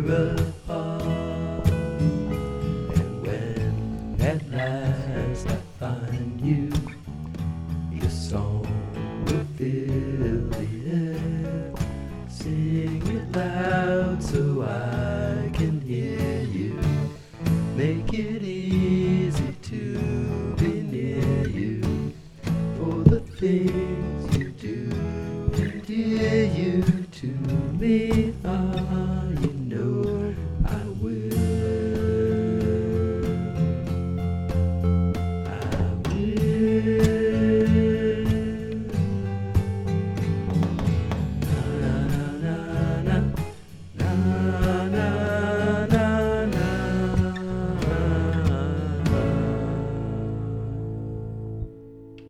apart. And when at last I find you, your song will fill the air. Sing it loud so I can hear you. Make it easy to be near you. For the things you do endear you to me.